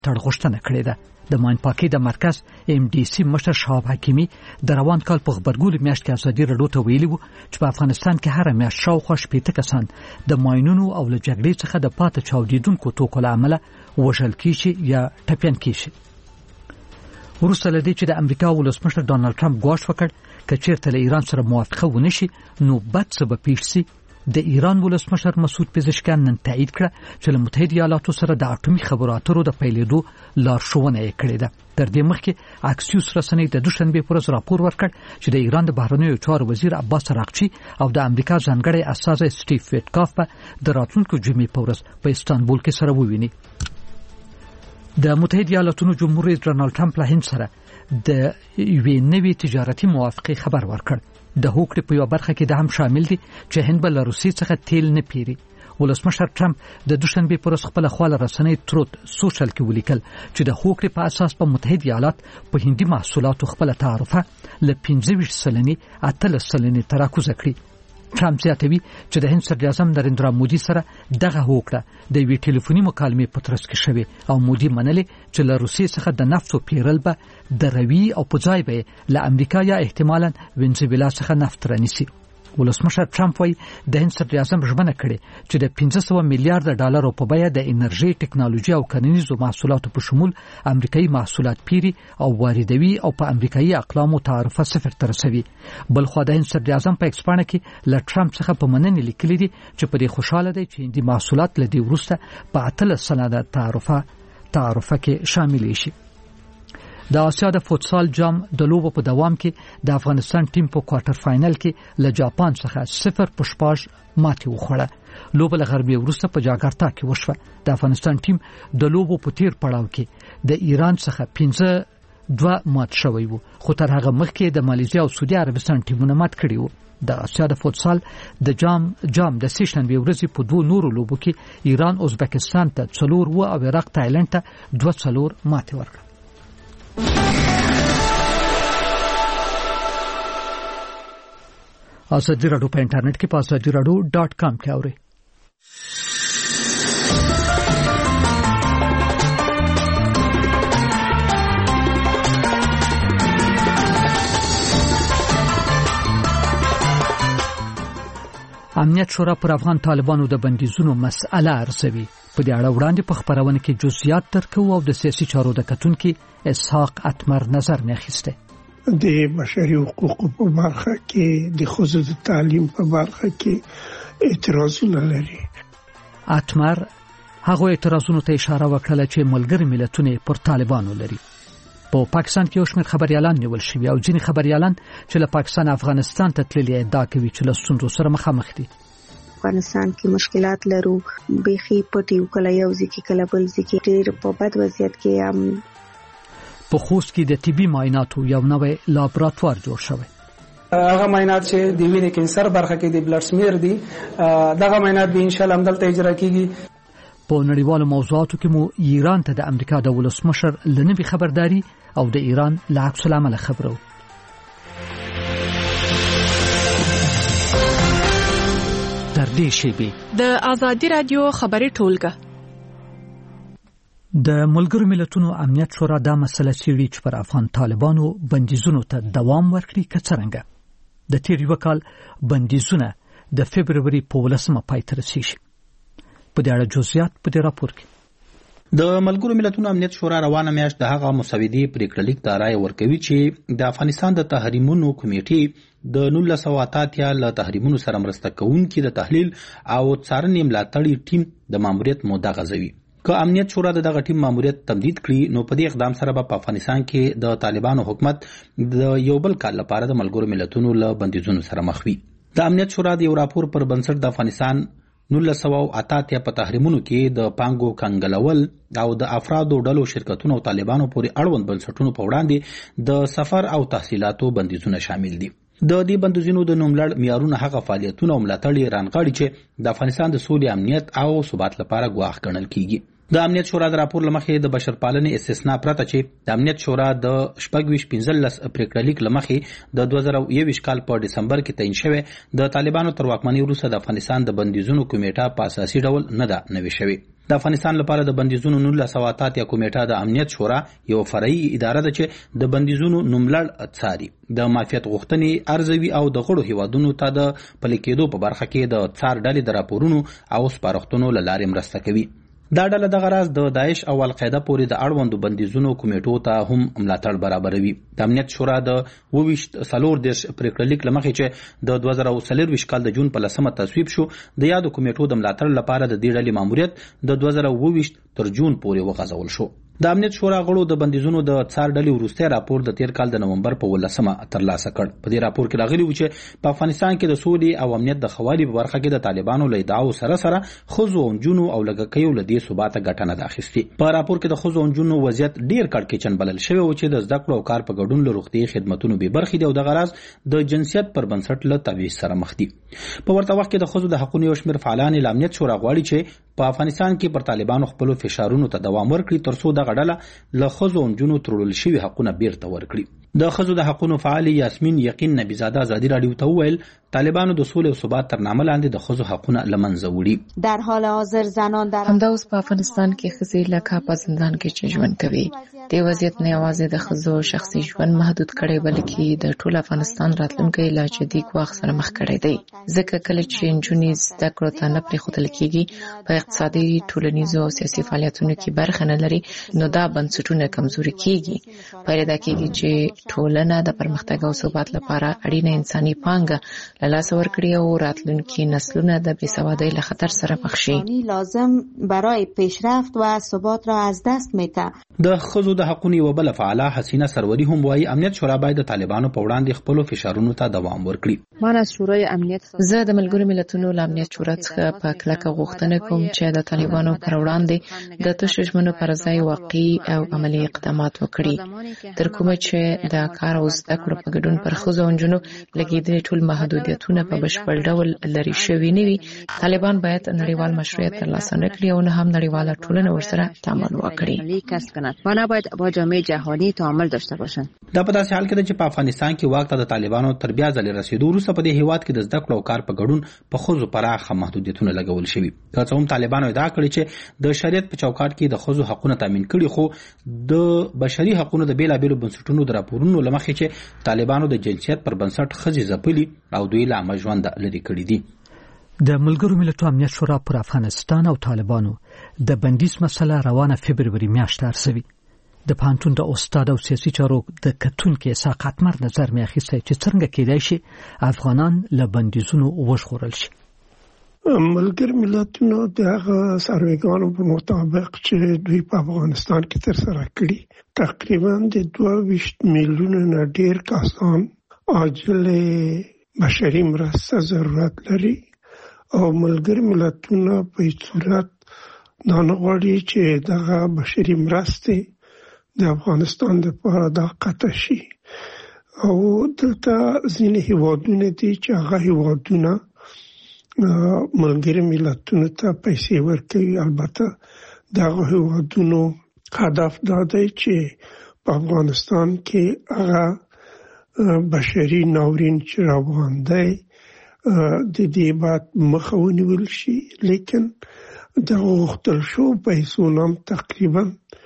تړغوښتنه کړې ده. د ماین پاکي د مرکز MDC مشر شهاب حکیمي د روان کال په خبرګون میاشت کې ازادي راډیو ته ویلي وو چې په افغانستان کې هر میاشت شاوخوا 80 کسان د ماینونو او له جګړې څخه د پاتې چاودیدونکو توکو له امله وژل کیږي یا ټپيان کیږي. وروسته له دې چې د امریکا ولسمشر ډانلډ ټرمپ ګواښ وکړ که چیرته له ایران سره موافقه ونه شي نو بد څه به پیښ شي، د ایران ولسمشر مسعود پزشکیان نن تایید کړه چې له متحده ایالاتو سره د اټومي خبرو اترو د پیلېدو لارښوونه یې کړې ده. تر دې مخکې اکسیوس رسنۍ د دوشنبه پر ورځ راپور ورکړ چې د ایران د بهرنیو چارو وزیر عباس عراقچي او د امریکا ځانګړی استازی سټیو ویټکاف په راتلونکو جمعې په ورځ په استانبول کې سره وویني. د متحده ایالاتو جمهور رئیس ډونالډ ټرمپ له هند سره د یوې نوې تجارتي موافقې خبر ورکړ. د هوکړې په یو برخه کې د هم شامل دي چې هند به له روسیې څخه تیل نه پیري. ولسمشر ټرمپ د دوشنبه پر ورځ خپل خواله رسنۍ تروت سوشل کې ولیکل چې د هوکړې په اساس په متحده ایالات په هندي محصولاتو خپل تعرفه له 15% 18% تراکوز کړی. ټرمپ زیاتوي چې د هند صدر اعظم نریندرا مودي سره دغه هوکړه د یوې ټلیفوني مکالمې په ترڅ کې شوه او مودي منلې چې له روسیې څخه د نفتو پیرل به د روي او په ځای به له امریکا یا احتمالاً وینزویلا څخه نفت رانیسي. ولسمشر ټرمپ وايي د هند صدر اعظم ژمنه کړې چې د 500 میلیارډ ډالرو په بیه د انرژي، ټکنالوژي او کرنیزو محصولاتو په شمول امریکایي محصولات پیري او واردوي او په امریکایي اقلامو تعرفه صفر ته رسوي. بل خو د هند صدر اعظم په ایکسپانه کې له ټرمپ څخه په مننې لیکلي دي چې په دې خوشاله دي چې هندي محصولات له دې وروسته په 18% تعرفه کې شامل شي. د آسیا د فوتسال جام د لوبو په دوام کې د افغانستان ټیم په کوارټر فاینل کې له جاپان څخه 0-5 ماتې وخوړه. لوبه له غربي وروسته په جاکارتا کې وشوه. د افغانستان ټیم د لوبو په تیر پړاو کې د ایران څخه 5-2 مات شوی وو، خو تر هغه مخکې د ماليزیا او سعودي عربستان ټیمونه مات کړي وو. د آسیا د فوتسال د جام د سشنبه ورځې په 2 نورو لوبو کې ایران ازبکستان ته 4 او عراق تایلند ته 2-4 ماتې ورکړه. ازادي راډیو په انټرنیټ کې په azadiراdio.com کې اورئ. امنیت شورا پر افغان طالبانو د بندیزونو مسأله ارزوي. په دې اړه وړاندې په خبرونه کې جزئیات درکو او د سیاسي چارو د کتونکو اسحاق اتمر نظر نه اخیسته. د بشري حقوقو په برخه کې د ښځو د تعلیم په برخه کې اعتراضونه لري. اتمر هغه اعتراضونو ته اشاره وکړه چې ملګری ملتونه پر طالبانو لري. په پاکستان کې یو شمېر خبريالان نیول شوي او ځینې خبريالان چې له پاکستان افغانستان ته تللي ادعا کوي چې له ستونزو سره مخامخ دي. افغانستان کې مشکلات لرو، بيخي پټي کله یو ځکه کله بل ځکه ډېر په بد وضعیت کې هم. په خوست کې د طبي معایناتو یو نوې لابراتوار جوړ شوی. هغه معاینات چې د وینې کینسر برخه کې د بلډ سمیر دي، دغه معاینات به ان شاء الله عملته اجرا کیږي. په نړیوالو موضوعاتو کې مو ایران ته د امریکا د ولسمشر لنوي خبرداري او د ایران له عکس العمل خبرو. تر دې شی د ازادي رادیو خبري ټولګه د ملګرو ملتونو امنیت شورا دا مسله څېړي چې پر افغان طالبانو بندیزونو ته دوام ورکړي که څرنګه. د تیر یو کال بندیزونه د فبروري په 18 پای ته رسیږي. په دې اړه جزئیات په دې راپور کې. د ملګرو ملتونو امنیت شورا روانه میاشت د هغه مسودې پریکړلیک ته رائے ورکوي چې د افغانستان د تحریمونو کمیټې د 1988 له تحریمونو سره مرسته کوونکي د تحلیل او څارنې ملاتړي ټیم د ماموریت موده غځوي. که امنیت شورا دغه ټیم ماموریت تمدید کړي نو په دې اقدام سره په افغانستان کې د طالبانو حکومت د یو بل کال لپاره د ملګرو ملتونو له بندیزونو سره مخ وي. د امنیت شورا د یو راپور پر بنسټ د افغانستان 1988 په تحریمونو کې د پانګو کنګلول او د افرادو ډلو شرکتونو او طالبانو پورې اړوند بنسټونو په وړاندې د سفر او تحصیلاتو بندیزونه شامل دي. د دې بندیزونو د نوملړ معیارونه هغه فعالیتونه او ملاتړ رانغاړي چې د افغانستان د سولې، امنیت او ثبات لپاره ګواښ ګڼل کیږي. د امنیت شورا د راپور لمخې د بشرپالنې استثناء پرته چې د امنیت شورا د 15 پریکړلیک لمخې د 2021 کال په دسمبر کې تعیین شوی د طالبانو تر واکمنۍ وروسته د افغانستان د بندیزونو کمیټه په اساسي ډول نه ده نوي شوی. د افغانستان لپاره د بندیزونو 1988 یا کمیټه د امنیت شورا یو فرعي اداره ده چې د بندیزونو نوملړ څاري، د معافیت غوښتنې ارزوي او د غړو هیوادونو ته د پلي کېدو په برخه کې د څار ډلې د راپورونو او سپارښتنو له لارې مرسته کوي. دا ډله دغه راز د داعش او القاعده پورې د اړوندو بندیزونو کمیټو ته هم ملاتړ برابروي. د امنیت شورا د 24 پریکړه لیک لمخې چې د 2024 کال د جون په 10 تصویب شو، د یادو کمیټو د ملاتړ لپاره د دې ډلې ماموریت د 2024 تر جون پورې وغځول شو. د امنیت شورا غړو د بندیزونو د څار ډلې وروستی راپور د تیر کال د نومبر په 18 ترلاسه کړ. په دې راپور کې راغلي و چې په افغانستان کې د سولې او امنیت د خوالي په برخه کې د طالبانو له ادعاو سره ښځو او نجونو او لږکیو له دې ثباته ګټه نه ده اخیستې. په راپور کې د ښځو او نجونو وضعیت ډیر کړکېچن بلل شوی و چې د زده کړو او کار په ګډون له روغتیايي خدماتونو بې برخې دي او دغه راز د جنسیت پر بنسټ له تبعیض سره مخ دي. په ورته وخت کې د ښځو د حقوقو یو شمېر فعالان له امنیت شورا غواړي چې په افغانستان کې پر طالبانو خپل فشارونو ته دوام ورکړي ترڅو دغه ډله له ښځو او نجونو تړل شوي حقونه بیرته ورکړي. د ښځو د حقوقو فعال یاسمین یقین نبیزاده ازادي رادیو ته وویل طالبانو د سولې او ثبات تر نامه لاندې د ښځو حقونه له منځه وړي. در حال حاضر زنان در همدا اوس په افغانستان کې ښځې لکه په زندان کې چې ژوند کوي. د وضعیت نه یوازې د ښځو شخصي ژوند محدود کړي بلکې د ټول افغانستان راتلونکی له جدي ګواښ سره مخ کړی دی. ځکه کله چې نجونې زده کړو ته نه پرېښودل کېږي، په اقتصادي، ټولنیزو او سیاسي فعالیتونو کې برخه نه لري، نو دا بنسټونه کمزوري کېږي. پیدا کېږي چې ټولنه د پرمختګ او ثبات لپاره اړینه انساني پانګه له لاسه ورکړي او راتلونکي نسلونه د بېسوادۍ له خطر سره مخ شي. لازم برای پیشرفت و ثبات را از دست میده. د ښځو د حقوقو یو بل فعاله حسینه سروري هم وایي امنیت شورا باید د طالبانو په وړاندې خپل فشارونو ته دوام ورکړي. من از شورای امنیت زه د ملګرو ملتونو له امنیت شورا څخه په کلکه غوښتنه کوم چې د طالبانو پر وړاندې د تشو ژمنو پر ځای واقعي او عملي اقدامات وکړي. تر کومه چې د کار او زده کړو په ګډون پر ښځو او نجونو لګېدلي ټول محدودیتونه په بشپړ ډول لرې شوي نه وي، طالبان باید نړیوال مشروعیت ترلاسه نه کړي او نه هم نړیواله ټولنه ورسره تعامل وکړي. و نباید با جامعه جهانی تعامل داشته باشند. دا په داسې حال کې ده چې په افغانستان کې واک ته د طالبانو تر بیا ځلې رسیدو وروسته په دې هیواد کې د زده کړو او کار په ګډون په ښځو پراخه محدودیتونه لګول شوي. که څه هم طالبانو ادعا کړې چې د شریعت په چوکاټ کې د ښځو حقونه تامین کړي، خو د بشري حقوقو د بیلابېلو بنسټونو د راپورونو له مخې چې طالبانو د جنسیت پر بنسټ ښځې ځپلي او دوی له عامه ژونده لرې کړي دي. د ملګرو ملتونو امنیت شورا پر افغانستان او طالبانو د بندیز مسله روانه فبروري میاشت ارسوي. د پانتون د استاد او سیاسي چارو د کتونکو ساقط مر نظر می اخیسته چې څنګه کېدای شي افغانان له بندیزونو وژغورل شي. ملګرو ملتونو دغه سروېګانو په مطابق چې دوی په افغانستان کې تر سره کړي تقریبا د 22 میلیون نه ډیر کسان عاجل بشري مرسته ضرورت لري او ملګرو ملتونو په صورت دا نه غواړي چې دغه بشري مرسته د افغانستان لپاره دا قطع شي او دلته ځینې هیوادونه دي چې هغه هیوادونه ملګرو ملتونو ته پیسې ورکوي. البته دغه هیوادونو هدف دا دی چې په افغانستان کې هغه بشري ناورین چې روان دی د دې بعد مخه ونیول شي، لیکن د غوښتل شو پیسو نام تقریبا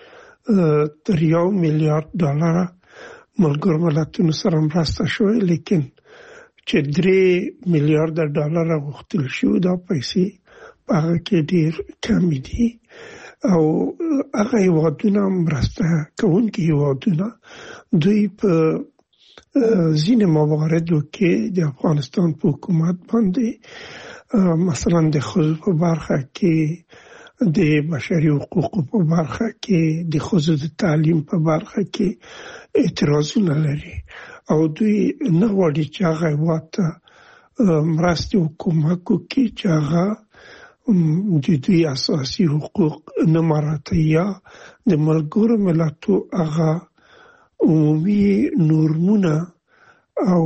تر $1 میلیارډ ملګرو ملتونو سره مرسته شوې، لیکن چې $3 میلیارډ غوښتل شو دا پیسې په هغه کې ډیر کم دي او هغه هیوادونه مرسته کوونکي هیوادونه دوی په ځینې مواردو کې د افغانستان په حکومت باندې مثلا د ښځو په برخه کې، د بشري حقوقو په برخه کې، د ښځو د تعلیم په برخه کې اعتراضونه لري او دوی نه غواړي چې هغه هیواد ته مرستې وکړي چې هغه د دوی اساسي حقوق نه مراعاتوي یا د ملګرو ملتونو هغه عمومي نورمونه او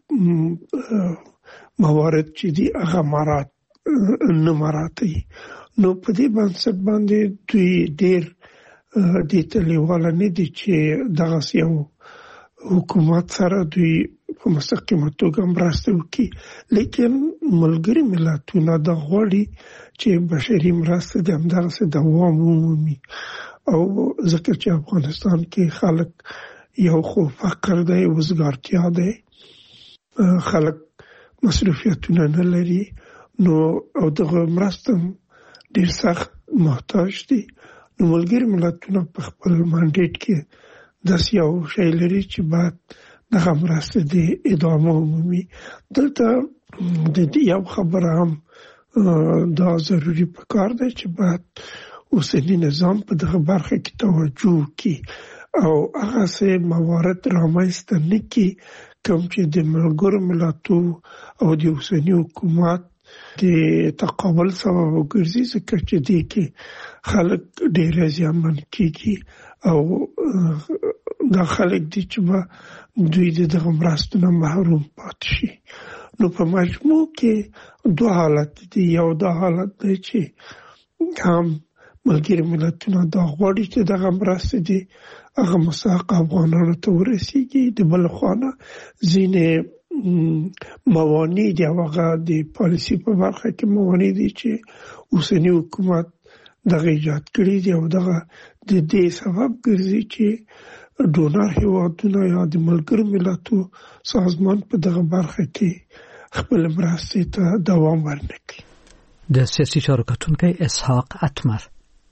موارد چې دي هغه نه مراعاتوي. نو په دې بنسټ باندې دوی ډېر د تلیواله نه دي چې دغه یو حکومت سره دوی په مستقیمه توګه مرسته وکړي، لیکن ملګري ملتونه د غواړي چې بشري مرسته د همدغسې دوام ومومي. او ځکه چې افغانستان کې خلک یو خو فقر دی، وزګارتیا دی، خلک مصروفیتونه نه لري، نو او دغه مرسته ډېر سخت محتاج دي. نو ملګري ملتونه په خپل مانډیټ کې داسې یو شی لري چې باید دغه مرسته د ادامه ومومي. دلته د دې یو خبره هم دا ضروري پکار دی چې باید اوسنی نظام په دغه برخه کې توجه وکړي او هغه څه موارد رامنځته نه کړي کوم چې د ملګرو ملتو او د اوسنی حکومت د تقابل سبب وګرځي، ځکه چې دې کې خلک ډېر زیانمن کېږي او دا خلک دي چې دوی دغه مرستو نه محروم پاتې شي. نو په مجموع کې دوه حالت دي. یو دا حالت دی چې هم ملګري ملتونه دا غواړي چې دغه مرستې دي هغه مستحق افغانانو ته ورسیږي، د بل خوا نه ځینې موانع دي، هغه د پالیسي په برخه کې موانع دي چې اوسنی حکومت دغه ایجاد کړي دي او دغه د دې سبب ګرځي چې ډونر هیوادونه یا د ملګرو ملتو سازمان په دغه برخه کې خپل مرستې ته دوام ورنکړي. د سیاسي چارو کتونکی اسحاق اتمر.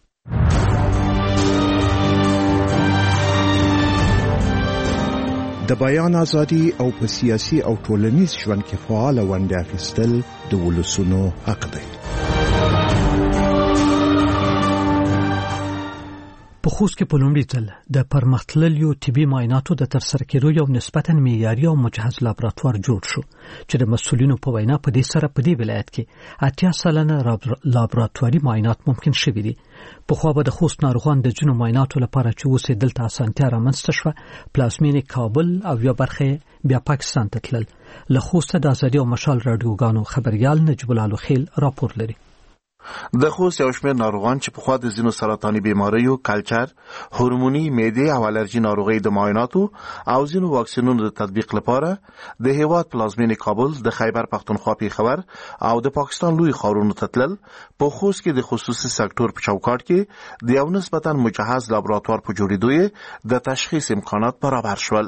د بیان ازادي او په سیاسي او ټولنیز ژوند کې فعال ونډه اخیستل د ولسونو حق دی. په خوست کې په لومړي ځل د پرمختللو طبي معایناتو د ترسره کېدو یو نسبتاً معیاري او مجهز لابراتوار جوړ شو چې د مسؤلینو په وینا په دې سره په دې ولایت کې 80% لابراتواري معاینات ممکن شوي دي. په خو به د خوست ناروغان د جنو معایناتو لپاره چې اوس دلته اسانتیا رامنځته شوه، پلازمینې کابل او یا برخه بیا پاکستان ته تلل. له خوست د ازادي او مشال رادیوګانو خبريال نجیب الله خیل راپور لري. د خوست یو شمېر ناروغان چې په خوا د ځینو سرطاني بیماریو، کلچر، هورموني، معدې او الرجي ناروغۍ د معایناتو او ځینو واکسینونو د تطبیق لپاره د هیواد پلازمینې کابل، د خیبر پښتونخوا پیښور او د پاکستان لوی ښارونو ته تلل. په خوست کې د خصوصي سکتور په چوکاټ کې د یو نسبتاً مجهز لابراتوار په جوړېدو د تشخیص امکانات برابر شول.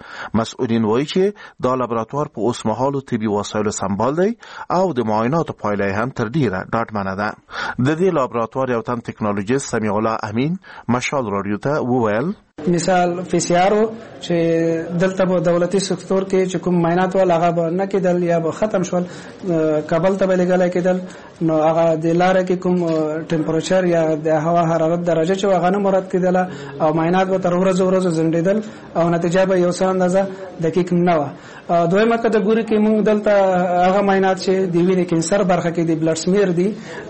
مسؤلین وایي چې دا لابراتوار په اوس مهالو طبي وسایلو سمبال دی او د معایناتو پایله هم تر ډیره ډاډمنه ده. د دې لابراتوار یو تن ټکنالوژیست سمیع الله امین مشال رادیو ته وویل مثال فیسیارو چې دلته په دولتي سکتور کې چې کوم معاینات ول هغه به نه کېدل یا به ختم شول، کابل ته به لګلای کېدل، نو هغه د لارې کې کوم ټمپریچر یا د هوا حرارت درجه چې هغه نه مراد کېدل او معاینات به تر ورځ زندیدل او نتیجه به یو څه اندازه دقیق نه و. دویمه کده ګوري کې موږ دلته هغه معاینات چې د وینې کینسر برخه کې د بلډ سمیر دي،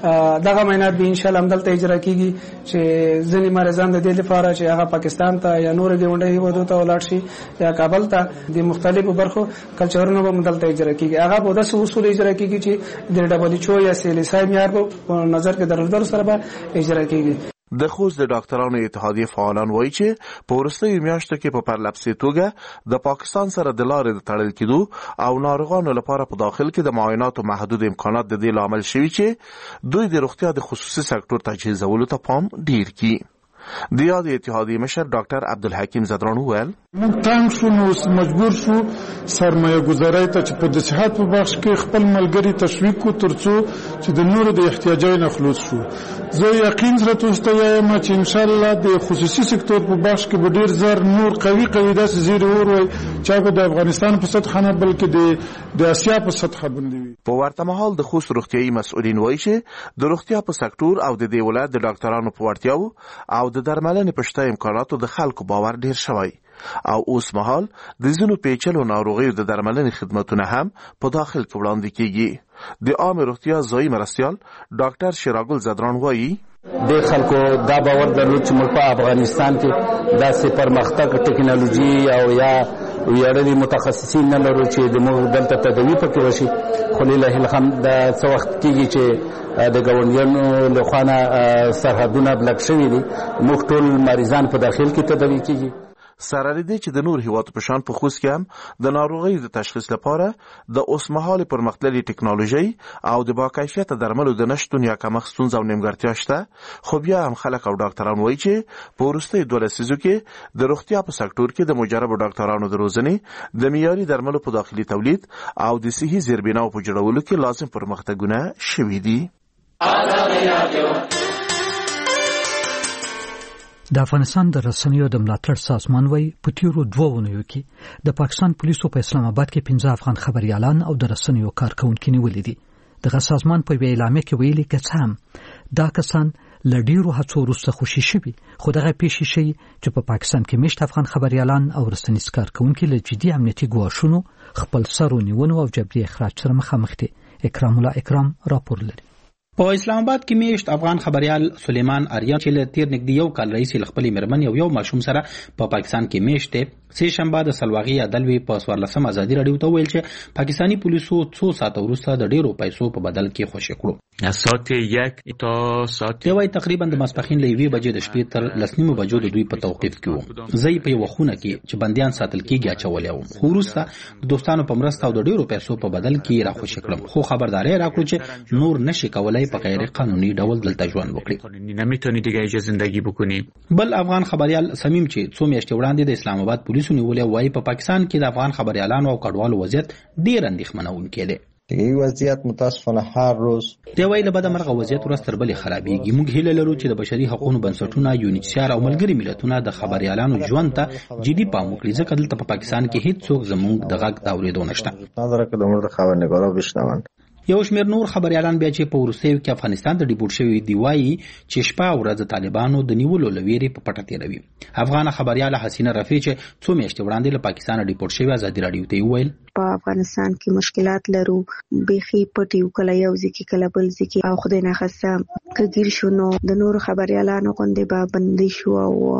دغه معاینات به ان شاء الله دلته اجرا کیږي چې ځینې مریضان د دې لپاره چې هغه پاکستان ته یا نور ګاونډي هیوادو ته ولاړ شي یا کابل ته د مختلفو برخو کلچرونو به دلته اجرا کیږي. هغه به د اصول اجرا کیږي چې د WHO یا CLSI معیار په نظر کې درلودل سره به اجرا کیږي. د خوست د ډاکټرانو اتحادیه فعالان وایي چې په وروستیو میاشتو کې په پرلپسې توګه د پاکستان سره د لارې د تړل کېدو او ناروغانو لپاره په داخل کې د معایناتو محدود امکانات د دې لامل شوي چې دوی د روغتیا د خصوصي سکتور تجهیزولو ته پام ډیر کړي. د یاد اتحادیه مشر ډاکټر عبدالحکیم زدران وویل موږ تنګ شو، نو مجبور شو سرمایه گذارۍ ته چې په د صحت په بخش کې خپل ملګری تشویق کو ترڅو چې د نورو د احتیاجاتو خلاص شو. زه یقین سره تاسو ته وایم چې ان شاء الله د خصوصي سکتور په بخش کې به ډیر زر نور قوي داسې زیری وروي چې د افغانستان په سطح نه بلکې د اسیا په سطح باندې وي. په ورته مهال د خوست روغتيایي مسؤلین وایي چې د روغتیا په سکتور او د دې ولایت د ډاکټرانو په وړتیاو او د درملنې په شته امکاناتو د خلکو باور ډیر شوی او اوس مهال د ځینو پیچلو ناروغیو د درملنې خدماتونه هم په داخل کې وړاندې کیږي. د عام روغتیا ځایي مرستیال ډاکټر شیراګل زدران وایي د خلکو دا باور درلود چې موږ په افغانستان کې داسې پرمختګ ټکنالوژي او یا ویاړلي متخصصین نه لرو چې د موږ دلته تداوی پکې وشي، خو لله الحمد دا څه وخت کېږي چې د ګاونډیانو له خوا نه سرحدونه بلاک شوي دي، موږ ټول مریضان په داخل کې تداوی کېږي. سره لري چې د نور هیوادو په شان په خوست کې هم د ناروغۍ د تشخیص لپاره د اوسمهال پرمختللي ټکنالوژي او د باکیفیت درملو د نشټون یا کمښت ستونزه او نیمګړتیا شته، خو بیا هم خلک او ډاکټران وایي چې په وروستیو 2 لسیزو کې د روغتیا په سکتور کې د مجربو ډاکټرانو د روزنې، د معیاري درملو په داخلي تولید او د صحي زیربناو په جوړولو کې لازم پرمختګونه شوي دي. د افغانستان د رسنیو د ملاتړ سازمان وایي په تیرو 2 اونیو کې د پاکستان پولیسو په اسلام آباد کې 15 افغان خبريالان او د رسنیو کارکونکو نیولې دي. دغه سازمان په اعلامیه کې ویلي چې دا کسان لډیرو هڅو وروسته خوشي شوي، خو دغه پیښې شي چې په پاکستان کې مشت افغان خبريالان او رسنیز کارکونکو له جدي امنیتي ګواښونو، خپل سرونیونو او جبري اخراج سره مخامخ دي. اکرام الله اکرام راپور لري. په اسلام آباد کې میشت افغان خبريال سلیمان آریان چې له تیر نږدې 1 کال رئیس خپل مرمن یو ماشوم سره په پاکستان کې میشته سه شنبه د سلواغي عدالوی په 14 ازادي رادیو ته ویل چې پاکستانی پولیسو 2 ساعت وروسته د ډیرو پیسو په بدل کې خوشی کړو. از ساعت 1 تا ساعت دوی تقریبا د ماسپخین له 2 بجې د شپې تر 10 بجو د دوی په توقيف کې وو. زئی په وخونه کې چې بنديان ساتل کېږي اچولې وو. خو وروسته د دوستانو په مرسته او د ډیرو پیسو په بدل کې را خوشی کړم، خو خبرداري راکړو چې نور نشي کولای په غیر قانوني ډول دلته ژوند وکړي. نمیتونی دیگه زندگی بکنی. بل افغان خبريال سمیم چې 2 میاشتې وړاندې د اسلام آباد پولیسو نیولې وایي په پاکستان کې د افغان خبريالانو او کډوالو وضعیت ډیر اندېښمنونکی دی. این وضعیت متاسفانه هر روز دی وایي له بده مرغه وضعیت ورځ تر بلې خرابېږي. موږ هیله لرو چې د بشري حقوقو بنسټونه، یونیسیار او ملګري ملتونه د خبريالانو ژوند ته جدي پام وکړي، ځکه دلته په پاکستان کې هیڅ څوک زموږ د غږ د اورېدو نشته. نظر که د مورد خبرنگارا بشنوند. یو شمېر نور خبريالان بیا چې په وروستیو کې افغانستان ته ډیپورټ شوي دی وایي چې شپه او ورځ طالبانو د نیولو لويري په پټه تیروي. افغان خبرياله حسینه رفیع چې 2 میاشتې وړاندې له پاکستان ډیپورټ شوی ازادي رادیو ته ویل په افغانستان کې مشکلات لرو، بيخي پټیو کله یو ځکه کله بل ځکه او خدای نه خاصه کګیر شونو د نور خبريالانو غونډه به بندي شو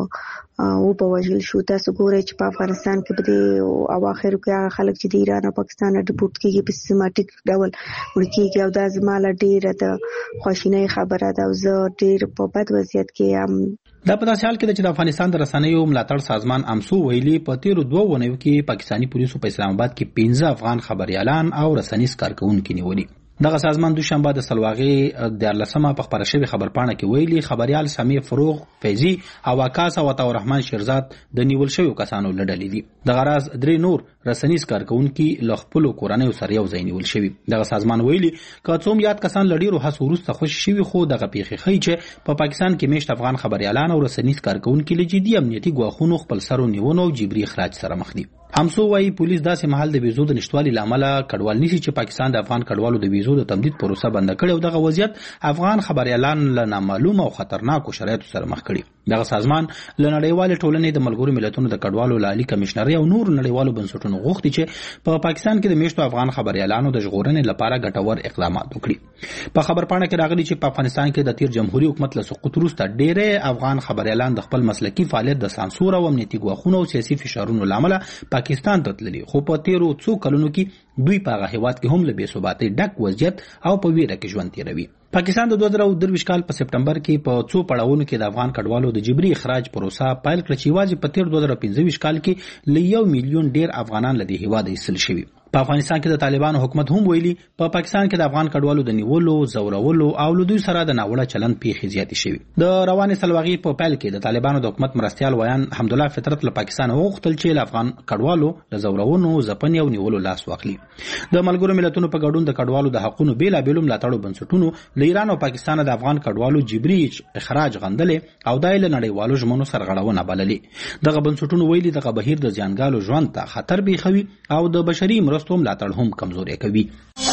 او په وجل شو. تاسو ګورئ چې په افغانستان کې په اواخر کې خلک چې د ایران او پاکستان ډیپورټ کېږي په سیستماتیک ډول ورکیږي او دا زماله ډیره د خوشینۍ خبره ده او زه ډیر په بد وضعیت کې ام. دا په داسې حال کې چې د افغانستان د رسنیو ملاتړ سازمان امسو ویلي په تیرو 2 اونیو کې پاکستانی پولیسو په اسلام آباد کې 15 افغان خبريالان او رسنیز کارکونکو نیولي. دغه سازمان دوشنبه د سلواغي د 14مه په خبره شوی خبرپاڼه کې ویلي خبريال سامي فروغ فیضی او عکاس او عطا الرحمن شیرزاد د نیول شوی کسانو لړل دي. د غراز 3 نور رسنیز کارکونکو له خپل کورنۍ سره یو ځای نیول شوی. دغه سازمان ویلي کڅوم یاد کسان لډیرو هڅو وروسته خوشی شوی، خو دغه پیخي خي چې په پاکستان کې مشت افغان خبريالان او رسنیز کارکونکو له جدي امنیتي ګواښونو خپل سرونیونو او جبري اخراج سره مخ دي. همسو وايي پولیس داسې محل د ویزو د نشټوالي لامل کډوال نشي چې پاکستان د افغان کډوالو د ویزو د تمدید پروسه بند کړي او دغه وضعیت افغان خبريالان له نامعلومه او خطرناکو شرایطو سره مخ کړي. دغه سازمان له نړیوال ټولنې د ملګرو ملتونو د کډوالو لالي کمشنري او نور نړیوالو بنسټونو غوښتي چې په پاکستان کې د میشتو افغان خبريالانو د ژغورنې لپاره ګټور اقدامات وکړي. په خبرپاڼه کې راغلي چې په افغانستان کې د تیر جمهوریت حکومت له سقوط وروسته ډېر افغان خبريالان د خپل مسلکي فعالیت د سانسور او امنیتي ګواښونو او سیاسي فشارونو لامل پاکستان ته تللي، خو په تیرو 2 کلونو کې دوی په هغه هیواد کې هم له بې ثباتۍ ډک وضعیت او په ویره کې ژوند تیروي. پاکستان د 2023 کال په سپټمبر کې په 2 پړاوونو کې د افغان کډوالو د جبري اخراج پروسه پایل کړ چې واځي په تیر 2015 کال کې ل 1 میلیون ډیر افغانان له دې هیواد ایستل شوي. په افغانستان کې د طالبانو حکومت هم ویلي په پاکستان کې د افغان کډوالو د نیولو، زورولو او له دوی سره د ناوړه چلند پیښې زیاتې شوي. د روانې سلواغي په پیل کې د طالبانو د حکومت مرستيال ویان حمدالله فطرت له پاکستان وغوښتل چې له افغان کډوالو له زورونو، ځپنې او نیولو لاس واخلي. د ملګرو ملتونو په ګډون د کډوالو د حقوقو بیلابېلو ملاتړو بنسټونو له ایران او پاکستان د افغان کډوالو جبري اخراج غندلې او دای له نړیوالو ژمنو سرغړونه بللې. دغه بنسټونو ویلي دغه بهیر د ځانګالو ژوند ته خطر بیخوي او د بشري مرستو ملاتړ هم کمزوري کوي.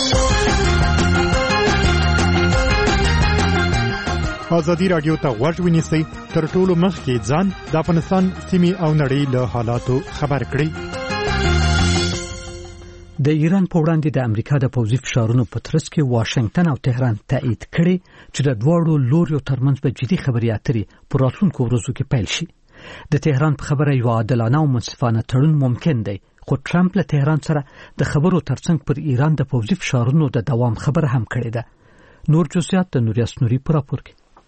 ازادي رادیو ته غوږ ونیسئ، تر ټولو مخکې ځان د افغانستان سیمې او نړۍ له حالاتو خبر کړئ. د ایران په وړاندې د امریکا د پوځي فشارونو په ترڅ کې واشنگټن او تهران تایید کړي چې د دوړو لوريو ترمنځ به جدي خبري اترې په راتلونکو ورځو کې پیل شي. د تهران په خبره یو عادلانه او منصفانه تړون ممکن دی، خو ټرمپ له تهران سره د خبرو ترڅنګ پر ایران د پوځي فشارونو د دوام خبره هم کړې ده. نور جزئیات د نوریاس نوري په راپور کې.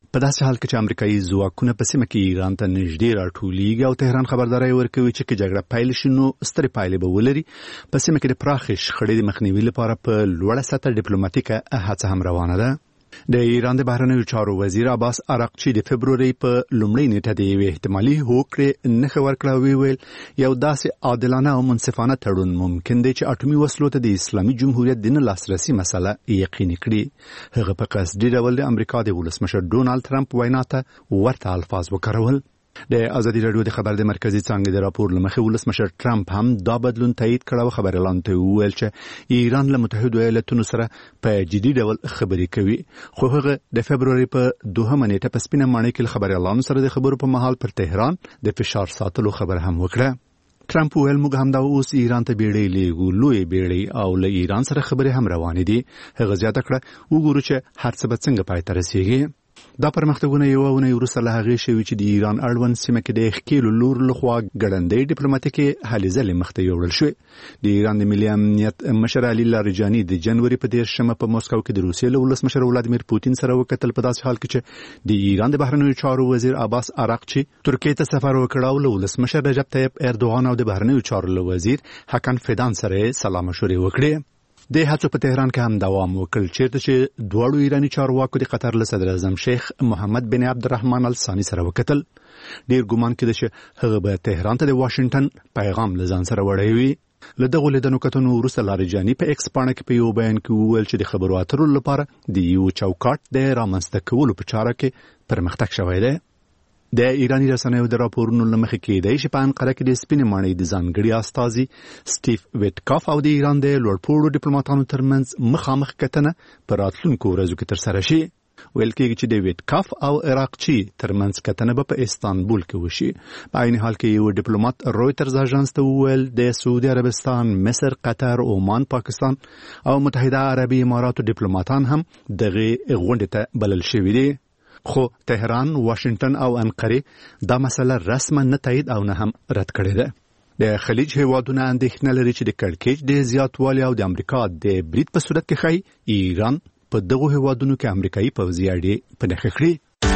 په داسې حال کې چې امریکایي ځواکونه په سیمه کې ایران ته نږدې راټولېږي او تهران خبرداري ورکوي چې که جګړه پیل شي نو سترې پایلې به ولري. په سیمه کې د پراخې شخړې د مخنیوي لپاره په لوړه سطح ډیپلوماټیکه هڅه هم روانه ده. د ایران د بهرنیو چارو وزیر عباس عراقچي د فبروري په لومړۍ نیټه د یوې احتمالي هوکړې نښه ورکړه او ویل یو داسې عادلانه او منصفانه تړون ممکن دی چې اټومي وسلو ته د اسلامي جمهوریت د نه لاسرسي مسله یقیني کړي. هغه په قصدي ډول د امریکا د ولسمشر ډونالد ټرمپ وینا ته ورته الفاظ وکارول. د ازادي راډیو د خبر د مرکزی څانګې د راپور لمخې ولسمشر ټرمپ هم دا بدلون تایید کړ او خبر اعلان ته وویل چې ایران له متحده ایالاتونو سره په جدي ډول خبرې کوي. خو هغه د فبروري په 2 نیټه په سپینه ماڼۍ کې خبر اعلان سره د خبرو په مهال پر تهران د فشار ساتلو خبر هم وکړه. ټرمپ ویل موږ هم دا اوس ایران ته بیړۍ لیږو، لوی بیړۍ، او له ایران سره خبرې هم روانې دي. هغه زیاته کړه وګورو چې هر څه به څنګه پای ته رسیږي. دا پرمختګونه یو ونه وروسته له هغې شوي چې د ایران اړوند سیمه کې د ښکېلو لور لخوا ګړندۍ ډیپلوماټیکې هلې ځلې مخته یوړل شوې. د ایران د ملي امنیت مشر علي لاریجاني د جنوري په 13 په موسکو کې د روسیې له ولسمشر ولادیمیر پوتین سره وکتل. په داسې حال کې چې د ایران د بهرنیو چارو وزیر عباس عراقچي ترکیې ته سفر وکړ او له ولسمشر رجب طیب اردوغان او د بهرنیو چارو له وزیر حکن فیدان سره سلام مشورې وکړې. د هڅو په تهران کې هم دوام وکړ چیرته چې دواړو ایرانی چارواکو د قطر له صدر اعظم شیخ محمد بن عبدالرحمن الثاني سره وکتل. ډیر ګومان کېده چې هغه به تهران ته د واشنگټن پیغام له ځان سره وړی وي. له دغو لیدنو کتنو وروسته لاریجاني په ایکس پاڼه کې په یو بیان کې وویل چې د خبرو اترو لپاره د یو چوکاټ د رامنځته کولو په چاره کې پرمختګ شوی دی. د ایرانی رسنیو د راپورونو له مخې کېدای شي په انقره کې د سپینې ماڼۍ د ځانګړي استازي سټیف ویټکاف او د ایران د لوړپوړو ډیپلوماټانو ترمنځ مخامخ کتنه په راتلونکو ورځو کې ترسره شي. ویل کېږي چې د ویټکاف او عراقچي ترمنځ کتنه به په استانبول کې وشي. په عین حال کې یو ډیپلوماټ رويټرز اژانس ته وویل د سعودي عربستان، مصر، قطر، عمان، پاکستان او متحده عربي اماراتو ډیپلوماټان هم دغه غونډې ته بلل شوي دي. خو تهران، واشنگټن او انقره دا مسله رسما نه تایید او نه هم رد کړې ده. د خلیج هیوادونه اندېښنه لري چې د کړکېچ د زیاتوالي او د امریکا د برید په صورت کې ښایي ایران په دغو هیوادونو کې امریکایي پوځي اډې په نښه کړي.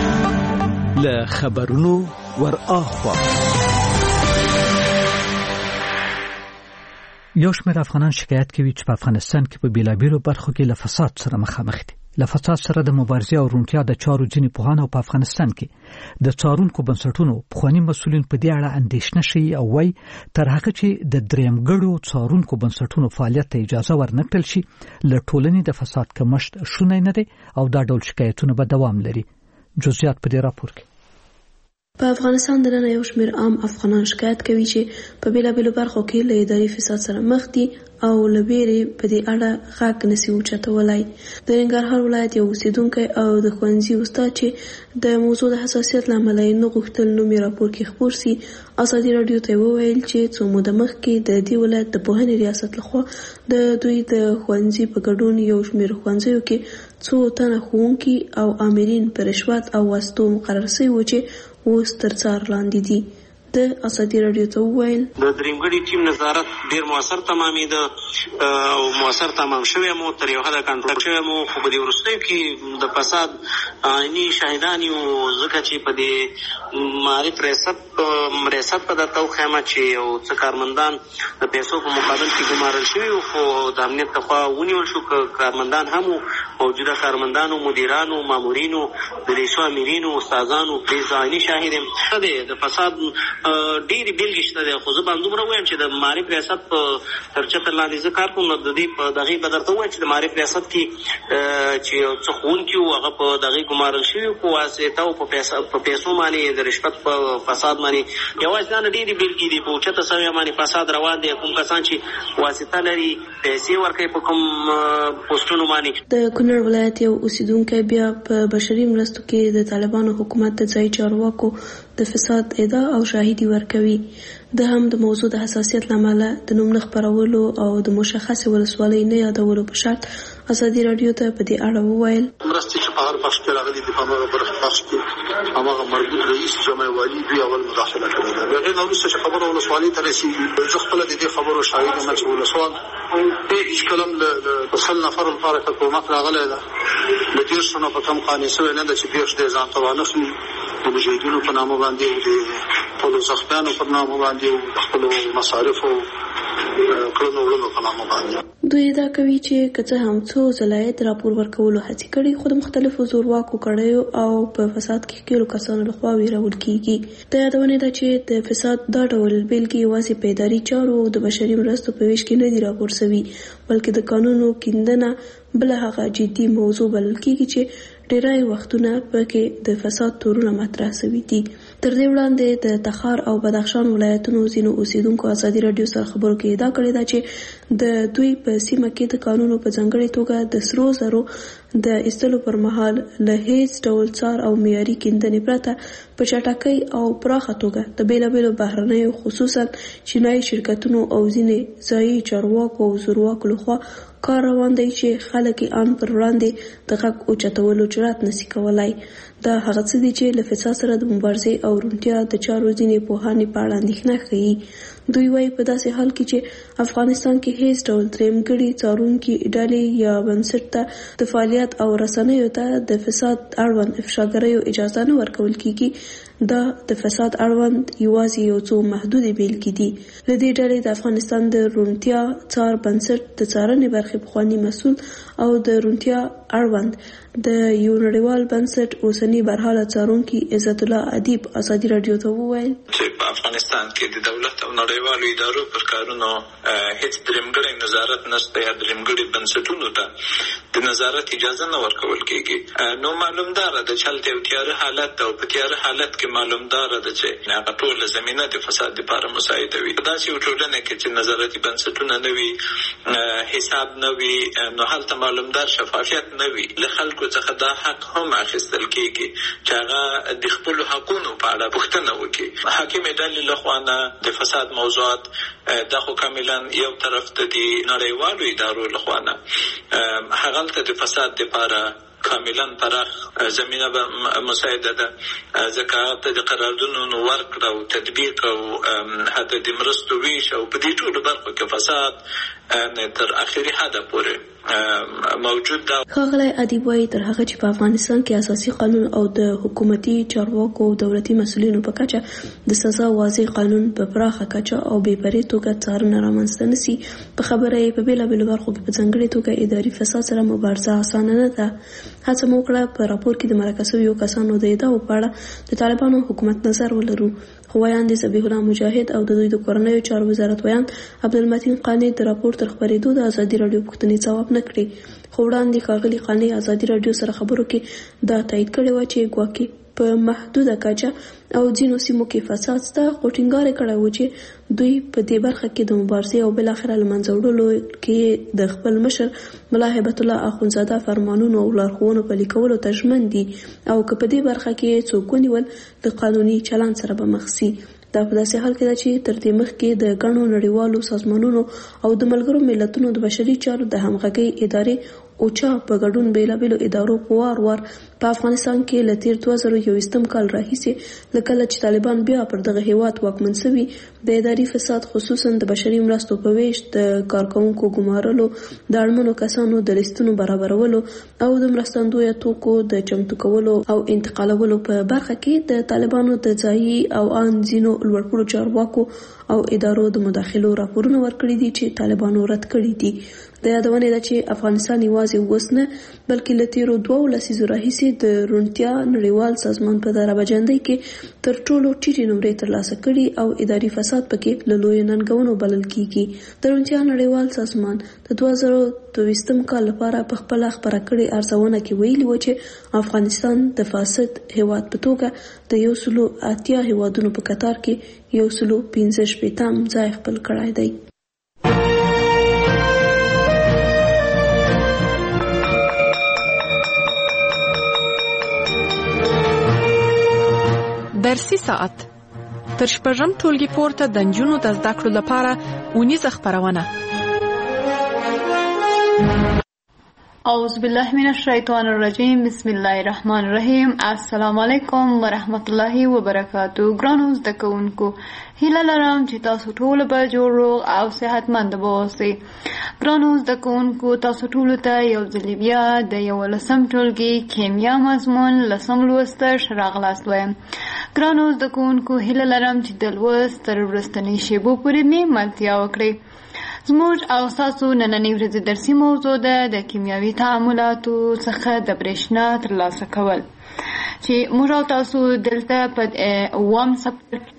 له خبرونو ور اخوا یو شمېر افغانان شکایت کوي چې په افغانستان کې په بیلابیلو برخو کې له فساد سره مخامخ دي. له فساد سره د مبارزې او روڼتیا د چارو ځینې پوهان او په افغانستان کې د څارونکو بنسټونو پخواني مسؤلین په دې اړه اندېښنه شي او وايي تر هغه چې د درېمګړو څارونکو بنسټونو فعالیت ته اجازه ورنکړل شي له ټولنې د فساد کمښت شونی نه دی او دا ډول شکایتونه به دوام لري. جزئیات په دې راپور کې. په افغانستان دننه یو شمېر عام افغانان شکایت کوي چې په بیلابیلو برخو کې له اداري فساد سره مخ دي او له ویرې په دې اړه غږ نشي اوچتولای. د ننګرهار ولایت یو اوسیدونکی او د ښوونځي استاد چې د موضوع د حساسیت له امله یې نه غوښتل نوم یې راپور کې خپور سي، ازادي راډیو ته وویل چې څو موده مخکې د دې ولایت د پوهنې ریاست لخوا د دوی د ښوونځي په ګډون یو شمېر ښوونځیو کې څو تنه ښوونکي او آمرین په رشوت او واسطو مقرر شوي وو چې اوس تر څار لاندې دي. د ازادي راډیو ته وویل د درېمګړي ټیم نظارت ډیر موثر تمامېده او موثر تمام شوی مو تر یو حده کنټرول شوی مو، خو په دې وروستیو کې د فساد عیني شاهدان یو، ځکه چې په دې معرف ریاست په درته وښیم چې یو څه کارمندان د پیسو په مقابل کې ګمارل شوي وو، خو د امنیت لخوا ونیول شو. کارمندان هم موجوده کارمندانو، مدیرانو، مامورینو، د ریسو امیرینو، استادانو پرې عیني شاهد یم. د فساد ډېرې بېلګې شته دی، خو زه به همدومره ووایم چې د معرف ریاست په تر چتر لاندې زه کار کوم، نو د دې په دغې به درته ووایم چې د معرف ریاست کې چې یو څه ښوونکي وو هغه په دغې ګمارل شوي په واسطه او په پیسو باندې د رشوت په فساد باندې یوازې دا نه ډېرې بېلګې دي. په اوچته سویه باندې فساد روان دی. کوم کسان چې واسطه لري، پیسې ورکوي په کوم پوسټونو باندې. د کونړ ولایت یو اوسیدونکی بیا په بشري مرستو کې د طالبانو حکومت د ځایي چارواکو د فساد ادعا او شاهدي ورکوي. د هم د موضوع د حساسیت له امله د نوم نه خپرولو او د مشخصې ولسوالۍ نه یادولو په شرط ازادي راډیو ته په دې اړه وویل مرستې چې په هر بخش کې راغلي دي په هغه برخه بخش کې هغه مربوط رئیس جمع والی دوی اول مداخله کړې ده. هغه نو وروسته چې خبره ولسوالۍ ته رسیږي زه خپل د دې خبرو شاهد یم چې ولسوال هیڅ کلم له 100 نفر لپاره حکومت راغلی ده له 10 نه په کم قانع شوی نه ده چې 10 د ځان ته وانخلي د مجاهدینو په نامه باندې او د خپلو زخمیانو په نامه باندې او د خپلو مصارفو کړنو وړنو په نامه باندې. دوی دا کوي چې که څه هم څو ځلایت راپور ورکولو هڅې کړي خو د مختلفو زورواکو کړیو او په فساد کې ښکېلو کسانو لخوا ویرول کیږي. د یادونې ده چې د فساد دا ډول بیلګې یوازې په اداري چارو او د بشري مرستو په ویش کې نه دي راپور شوي بلکې د قانونو کیندنه بل هغه جدي موضوع بلل کیږي چې ډیری وختونه پکې د فساد تورونه مطرح شوي دي. تر دې وړاندې د تخار او بدخشان ولایتونو ځینو اوسیدونکو ازادي رادیو سره خبرو کې ادعا کړې ده چې د دوی په سیمه کې د قانونو په ځانګړې توګه د سرو زرو د ایستلو پر مهال له هیڅ ډول څار او معیاري کیندنې پرته په چټکۍ او پراخه توګه د بیلابیلو بهرنیو خصوصا چینایي شرکتونو او ځینې ځایي چارواکو او زورواکو لخوا کار روان دی چې خلک ان پر وړاندې د غږ اوچتولو جرأت نشي کولای. دا هغه څه دي چې له فساد سره د مبارزې او روڼتیا د چارو ځینې پوهانې په اړه اندېښنه ښیي. دوی وایي په داسې حال کې چې افغانستان کې هیڅ ډول درېمګړي څارونکي ډلې یا بنسټ ته د فعالیت او رسنیو ته د فساد اړوند افشاګریو اجازه نه ورکول کیږي. دا د فساد اړوند یوازې یو څو محدودې بیلګې دي. له دې ډلې د افغانستان د روڼتیا څار بنسټ د څارنې برخې پخواني مسؤل او د روڼتیا اړوند د یو نړیوال بنسټ اوسنی برحاله څارونکي عزت الله ادیب ازادي رادیو ته وویل چې په افغانستان کې د دولت او نړیوالو ادارو پر کارونو هیڅ درېمګړی نظارت نشته یا درېمګړي بنسټونو ته د نظارت اجازه نه ورکول کېږي. نو معلومدار ده چې هلته یو تیاره حالت او په تیاره حالت کې معلومدار ده چې هغه ټوله زمینه د فساد لپاره مساعده وي. داسې یو ټولنه کې چې نظارتي بنسټونه نه وي حساب نه وي نو هلته معلومدار شفافیت نه وي. له خلکو څخه دا حق هم اخیستل کېږي چې هغه د خپلو حقونو په اړه پوښتنه وکړي. حاکمې ډلې لخوا نه د فساد موضوعات دا خو کاملا یو طرف ته د نړیوالو ادارو لخوا نه هغلته د فساد لپاره کاملا پراخ زمینه مساعده ده ځکه ته د قراردادونو ورکړه او تطبیق او حتی د مرستو ویش او په دې ټولو برخو کې فساد تر اخري حده پورې موجود ده. ښاغلی ادیب وایي تر هغه چې په افغانستان کې اساسي قانون او د حکومتي چارواکو او دولتي مسؤلینو په کچه د سزا واضح قانون په پراخه کچه او بې پرې توګه څارنه رامنځته نشي په خبره یې په بیلابیلو برخو کې په ځانګړې توګه اداري فساد سره مبارزه اسانه نه ده. هڅه مو وکړه په راپور کې د مرکه شویو کسانو د ادعاو په اړه د طالبانو حکومت نظر ولرو. خو ویاند ذبیح الله مجاهد او د دوی د کورنیو چارو وزارت ویاند عبدالمتین قانی د راپور تر خپرېدو د ازادي رادیو پوښتنې ځواب نه کړې. خو وړاندې ښاغلي قانی ازادي رادیو سره خبرو کې دا تایید کړی و چې ګواکې په محدوده کچه او ځینو سیمو کې فساد شته خو ټینګار یې کړی و چې دوی په دې برخه کې د مبارزې او بالاخره له منځه وړلو کې د خپل مشر ملا هیبت الله اخونزاده فرمانونو او لارښوونو پلي کولو ته ژمن دي او که په دې برخه کې څوک ونیول د قانوني چلند سره به مخ شي. دا په داسې حال کې ده چې تر دې مخکې د ګڼو نړیوالو سازمانونو او د ملګرو ملتونو د بشري چارو د همغږۍ ادارې اوچا په ګډون بیلابیلو ادارو په وار وار په افغانستان کې له تیر 2021 کال راهیسې له کله چې طالبان بیا پر دغه هیواد واکمن شوي د اداري فساد خصوصا د بشري مرستو په ویش د کارکوونکو ګمارلو د اړمنو کسانو د لیستونو برابرولو او د مرستندویه توکو د چمتو کولو او انتقالولو په برخه کې د طالبانو د ځایي او ان ځینو لوړپوړو چارواکو او ادارو د مداخلو راپورونه ورکړي دي چې طالبانو رد کړي دي. د یادونې ده چې افغانستان یوازې اوس نه بلکې له تیرو 2 لسیزو راهیسې د روڼتیا نړیوال سازمان په درجهبندۍ کې تر ټولو ټیټې نمرې ترلاسه کړي او اداري فساد پکې له لویو ننګونو بلل کیږي. د روڼتیا نړیوال سازمان د 2022 کال لپاره په خپل خبره کړې ارزونه کې ویلي و چې افغانستان د فاسد هیواد په توګه د 180 هیوادونو په قطار کې 115 ځای خپل کړی دی. درسي ساعت تر شپږم ټولګي پورته د نجونو د زده کړو لپاره اونیزه خپرونه. اعوذ بالله من الشیطان الرجیم بسم الله الرحمن الرحیم. السلام علیکم ورحمت الله وبرکاتو. ګرانو زده کوونکو، هیله لرم چې تاسو ټول به جوړ روغ او صحتمند اوسئ. ګرانو زده کوونکو، تاسو ټول ته یو ځل بیا د 11 ټولګي کیمیا مضمون 10 لوست راغلاست وایم. ګرانو زده کوونکو، هیله لرم چې د لوست تر وروستنۍ شیبو پورې مې ملتیا وکړئ. زموږ او تاسو نننۍ ورځې درسي موضوع ده د کیمیاوي تعاملاتو څخه د برېښنا ترلاسه کول، چې موږ او تاسو دلته په 9 سپټمبر